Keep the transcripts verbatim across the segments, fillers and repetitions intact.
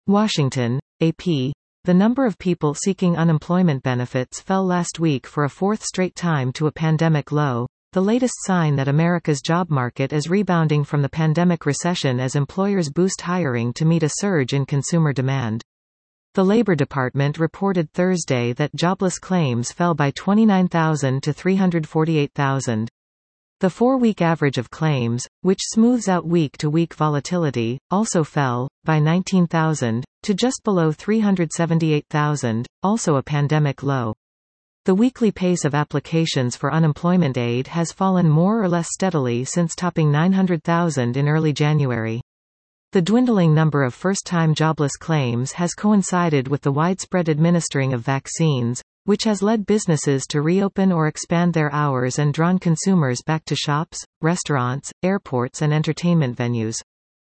Washington, A P. The number of people seeking unemployment benefits fell last week for a fourth straight time to a pandemic low, the latest sign that America's job market is rebounding from the pandemic recession as employers boost hiring to meet a surge in consumer demand. The Labor Department reported Thursday that jobless claims fell by twenty-nine thousand to three hundred forty-eight thousand. The four-week average of claims, which smooths out week-to-week volatility, also fell, by nineteen thousand, to just below three hundred seventy-eight thousand, also a pandemic low. The weekly pace of applications for unemployment aid has fallen more or less steadily since topping nine hundred thousand in early January. The dwindling number of first-time jobless claims has coincided with the widespread administering of vaccines, which has led businesses to reopen or expand their hours and drawn consumers back to shops, restaurants, airports and entertainment venues.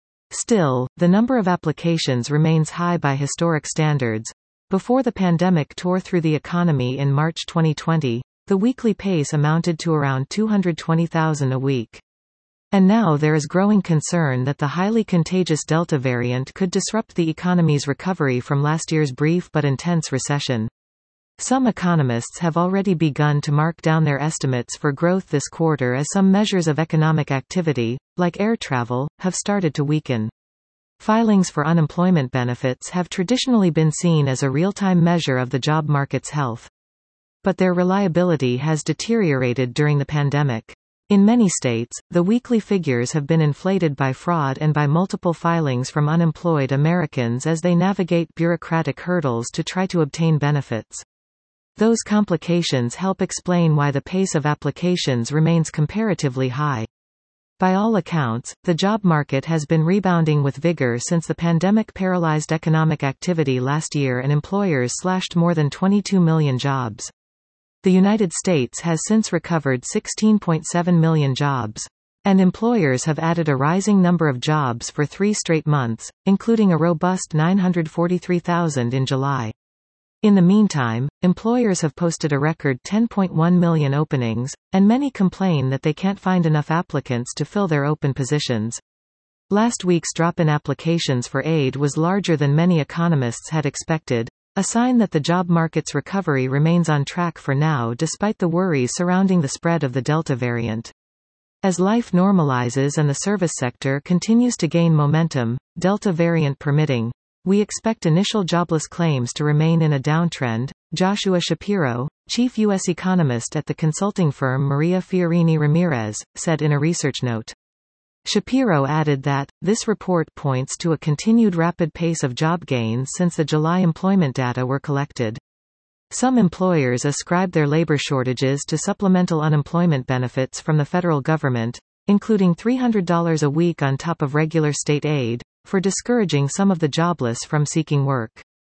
Still, the number of applications remains high by historic standards. Before the pandemic tore through the economy in March twenty twenty, the weekly pace amounted to around two hundred twenty thousand a week. And now there is growing concern that the highly contagious Delta variant could disrupt the economy's recovery from last year's brief but intense recession. Some economists have already begun to mark down their estimates for growth this quarter as some measures of economic activity, like air travel, have started to weaken. Filings for unemployment benefits have traditionally been seen as a real-time measure of the job market's health. But their reliability has deteriorated during the pandemic. In many states, the weekly figures have been inflated by fraud and by multiple filings from unemployed Americans as they navigate bureaucratic hurdles to try to obtain benefits. Those complications help explain why the pace of applications remains comparatively high. By all accounts, the job market has been rebounding with vigor since the pandemic paralyzed economic activity last year and employers slashed more than twenty-two million jobs. The United States has since recovered sixteen point seven million jobs. And employers have added a rising number of jobs for three straight months, including a robust nine hundred forty-three thousand in July. In the meantime, employers have posted a record ten point one million openings, and many complain that they can't find enough applicants to fill their open positions. Last week's drop in applications for aid was larger than many economists had expected, a sign that the job market's recovery remains on track for now despite the worries surrounding the spread of the Delta variant. As life normalizes and the service sector continues to gain momentum, Delta variant permitting, we expect initial jobless claims to remain in a downtrend, Joshua Shapiro, chief U S economist at the consulting firm Maria Fiorini Ramirez, said in a research note. Shapiro added that, this report points to a continued rapid pace of job gains since the July employment data were collected. Some employers ascribe their labor shortages to supplemental unemployment benefits from the federal government, including three hundred dollars a week on top of regular state aid, for discouraging some of the jobless from seeking work.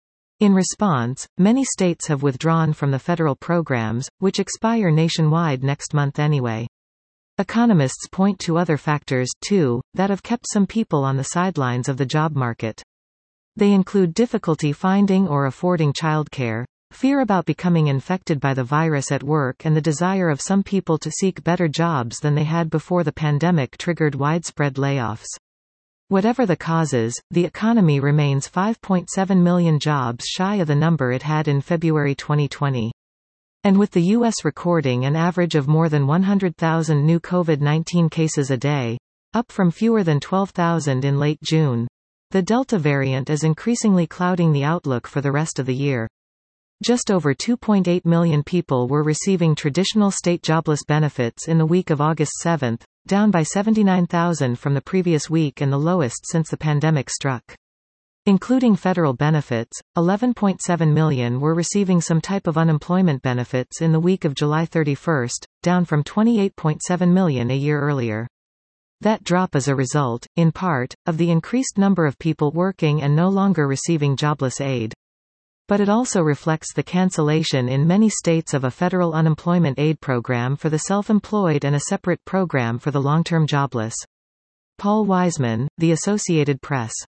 In response, many states have withdrawn from the federal programs, which expire nationwide next month anyway. Economists point to other factors, too, that have kept some people on the sidelines of the job market. They include difficulty finding or affording childcare, fear about becoming infected by the virus at work, and the desire of some people to seek better jobs than they had before the pandemic triggered widespread layoffs. Whatever the causes, the economy remains five point seven million jobs shy of the number it had in February twenty twenty. And with the U S recording an average of more than one hundred thousand new COVID nineteen cases a day, up from fewer than twelve thousand in late June, the Delta variant is increasingly clouding the outlook for the rest of the year. Just over two point eight million people were receiving traditional state jobless benefits in the week of August seventh, down by seventy-nine thousand from the previous week and the lowest since the pandemic struck. Including federal benefits, eleven point seven million were receiving some type of unemployment benefits in the week of July thirty-first, down from twenty-eight point seven million a year earlier. That drop is a result, in part, of the increased number of people working and no longer receiving jobless aid. But it also reflects the cancellation in many states of a federal unemployment aid program for the self-employed and a separate program for the long-term jobless. Paul Wiseman, The Associated Press.